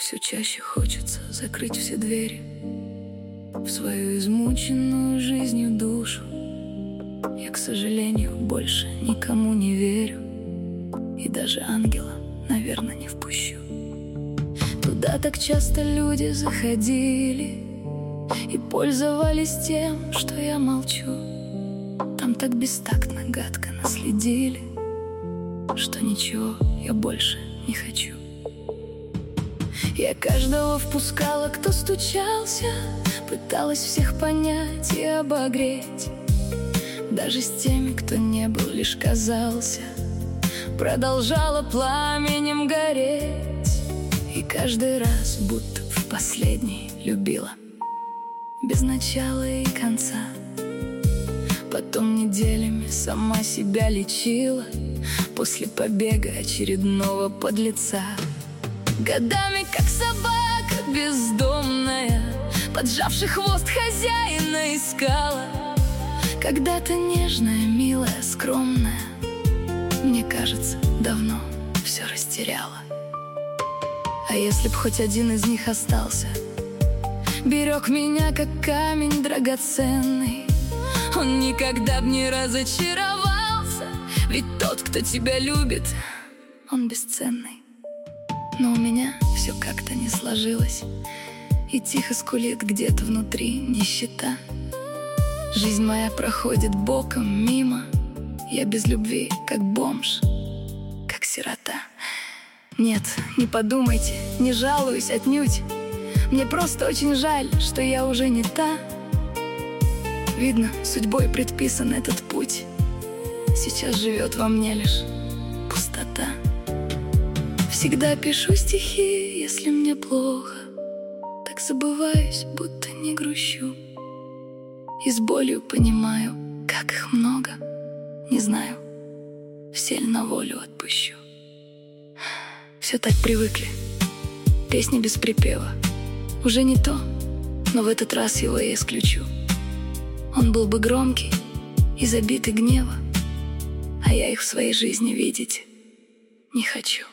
Все чаще хочется закрыть все двери в свою измученную жизнью душу. Я, к сожалению, больше никому не верю, и даже ангела, наверное, не впущу. Туда так часто люди заходили и пользовались тем, что я молчу. Там так бестактно, гадко наследили, что ничего я больше не хочу. Я каждого впускала, кто стучался, пыталась всех понять и обогреть. Даже с теми, кто не был, лишь казался, продолжала пламенем гореть. И каждый раз, будто в последний, любила без начала и конца. Потом неделями сама себя лечила после побега очередного подлеца. Годами, как собака бездомная, поджавший хвост хозяина искала. Когда-то нежная, милая, скромная, мне кажется, давно все растеряла. А если б хоть один из них остался, берег меня, как камень драгоценный, он никогда б не разочаровался. Ведь тот, кто тебя любит, он бесценный. Но у меня все как-то не сложилось, и тихо скулит где-то внутри нищета. Жизнь моя проходит боком, мимо. Я без любви, как бомж, как сирота. Нет, не подумайте, не жалуюсь отнюдь. Мне просто очень жаль, что я уже не та. Видно, судьбой предписан этот путь. Сейчас живет во мне лишь пустота. Всегда пишу стихи, если мне плохо, так забываюсь, будто не грущу. И с болью понимаю, как их много. Не знаю, все ли на волю отпущу. Все так привыкли, песни без припева. Уже не то, но в этот раз его я исключу. Он был бы громкий и забитый гнева, а я их в своей жизни видеть не хочу.